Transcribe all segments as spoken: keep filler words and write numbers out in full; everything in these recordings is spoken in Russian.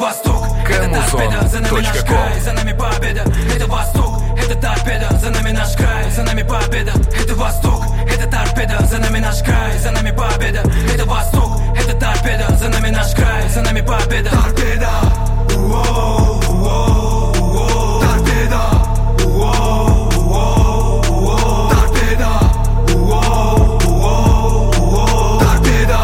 Восток, это торпеда, за нами наш край, за нами победа. Это Восток, это торпеда, за нами наш край, за нами победа. Это Восток, это торпеда, за нами наш край, за нами победа. Это Восток, это торпеда, за нами наш край, за нами победа. Торпеда, уоу, уоу, уоу. Торпеда, уоу, уоу, уоу. Торпеда, уоу, уоу, уоу. Торпеда,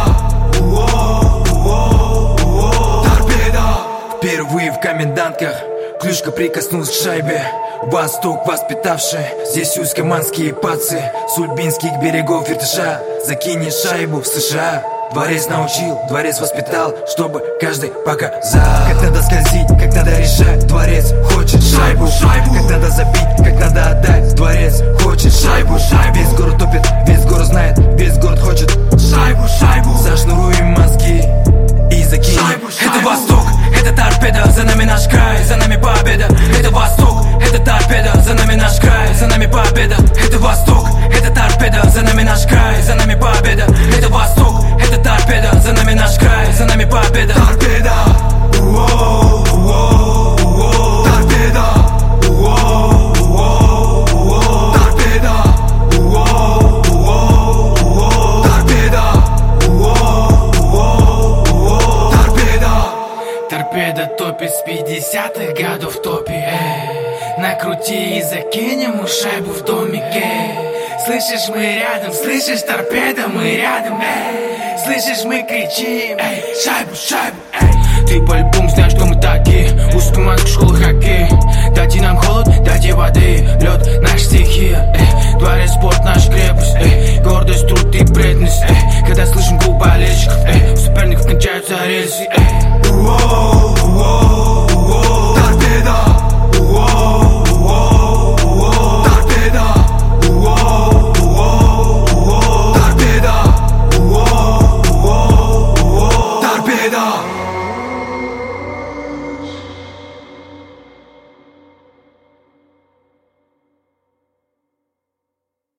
уоу, уоу, уоу. Торпеда. Впервые в комендантках клюшка прикоснулась к шайбе. Восток воспитавший, здесь усть-каманские пацы. С ульбинских берегов Иртыша закинешь шайбу в США. Дворец научил, дворец воспитал, чтобы каждый показал, как надо скользить, как надо решать. Дворец хочет шайбу, шайбу. Как надо забить, как надо отдать. Дворец хочет шайбу, шайбу. Весь город топит, весь город знает, весь город хочет шайбу, шайбу. Зашнуруем мозги и закинем шайбу, шайбу. Это Восток, это торпеда, за нами наш край, за нами победа. Это Восток, это торпеда, за нами наш край, за нами победа. Это Восток, это торпеда, за нами наш край, за нами победа. Это Восток, это торпеда, за нами наш край, за нами победа. Торпеда, уоу, уоу, уоу. Торпеда, уоу, уоу, уоу. Торпеда, уоу, уоу, уоу. Торпеда, уоу, уоу, уоу. Торпеда. Торпеда топит с пятидесятых годов в топе, эй. Накрути и закинем ему шайбу в домике. Слышишь, мы рядом, слышишь, торпеда, мы рядом, эй. Слышишь, мы кричим, эй, шайбу, шайбу, эй. Ты по-любому знаешь, что мы такие. Усть-каманская школа хоккей. Дайте нам холод, дайте воды. Лед, наша стихия, эй. Дворец, спорт, наша крепость, эй. Гордость, труд и преданность, эй. Когда слышим гул болельщиков, эй. У соперников кончаются рельсы, эй. Уоу, уоу, уоу. Торпеда, уоу, уоу, уоу. Торпеда, уоу, уоу, уоу. Торпеда, уоу, уоу, уоу. Торпеда.